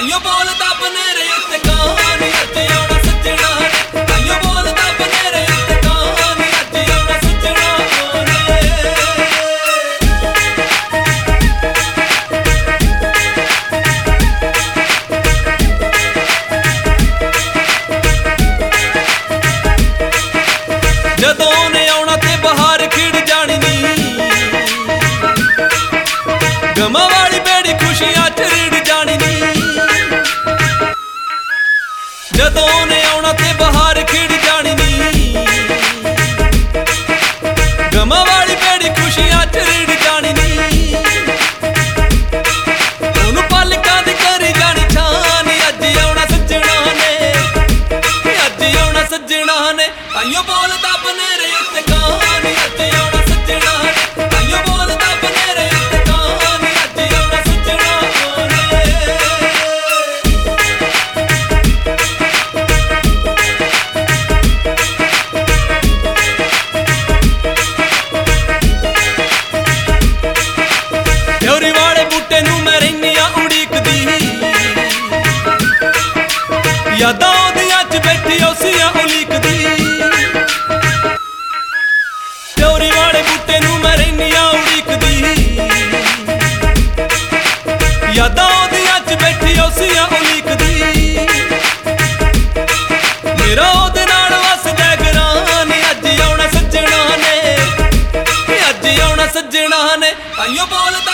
ਤਾਈਓ ਬੋਲਦਾ ਬਨੇਰੇ ਉੱਤੇ ਕਾਂ ਨੀ ਅੱਜ ਆਉਣਾ ਸੱਜਣਾ ਨੇ। ਤਾਈਓ ਬੋਲਦਾ ਬਨੇਰੇ ਉੱਤੇ ਕਾਂ ਨੀ ਅੱਜ ਆਉਣਾ ਸੱਜਣਾ ਨੇ। ਜਦੋਂ ਉਹਨੇ ਆਉਣਾ ਤੇ ਬਹਾਰ ਖਿੜ ਜਾਣੀ ਨੀ, ਗਮਾਂ ਵਾਲੀ ਬੇੜੀ ਖੁਸ਼ੀਆਂ ਚ ਰਿੜ ਜਾਣੀ ਨੀ। ਜਦੋਂ ਉਹਨੇ ਆਉਣਾ ਤੇ ਬਹਾਰ ਖਿੜ ਜਾਣੀ ਨੀ, ਗਮਾਂ ਵਾਲੀ ਬੇੜੀ ਖੁਸ਼ੀਆਂ ਚ ਰਿੜ ਜਾਣੀ ਨੀ। ਉਹਨੂੰ ਪਲਕਾਂ ਦੀ ਕਰੀ ਜਾਣੀ ਛਾਂ ਨੀ ਅੱਜ ਆਉਣਾ ਸੱਜਣਾ ਨੇ। ਅੱਜ ਆਉਣਾ ਸੱਜਣਾ ਨੇ। ਤਾਈਓ ਬੋਲਦਾ ਬਨੇਰੇ ਉੱਤੇ ਕਾਂ ਨੀ ਅੱਜ ਆਉਣਾ ਸੱਜਣਾ ਨੇ। ਤਾਈਓ ਬੋਲਦਾ ਬਨੇਰੇ ਉੱਤੇ ਕਾਂ ਨੀ ਅੱਜ ਆਉਣਾ ਸੱਜਣਾ ਨੇ। ਡਿਓਰੀ ਵਾਲੇ ਬੂਟੇ ਨੂੰ ਮੈਂ ਰਹਿਨੀ ਆ ਉਡੀਕਦੀ, ਯਾਦਾਂ ਉਹਦੀਆਂ ਚ ਬੈਠੀ ਉਸੀਆਂ ਉਲੀਕਦੀ। ਡਿਓਰੀ ਵਾਲੇ ਬੂਟੇ ਨੂੰ ਮੈਂ ਰਹਿਨੀ ਆ ਉਡੀਕਦੀ, ਯਾਦਾਂ ਉਹਦੀਆਂ ਚ ਬੈਠੀ ਉਸੀਆਂ ਉਲੀਕਦੀ। ਮੇਰਾ ਉਹਦੇ ਨਾਲ ਵਸਦਾ ਘਰਾਂ ਨੀ ਅੱਜ ਆਉਣਾ ਸੱਜਣਾ ਨੇ। ਅੱਜ ਆਉਣਾ ਸੱਜਣਾ ਨੇ। ਤਾਈਓ ਬੋਲਦਾ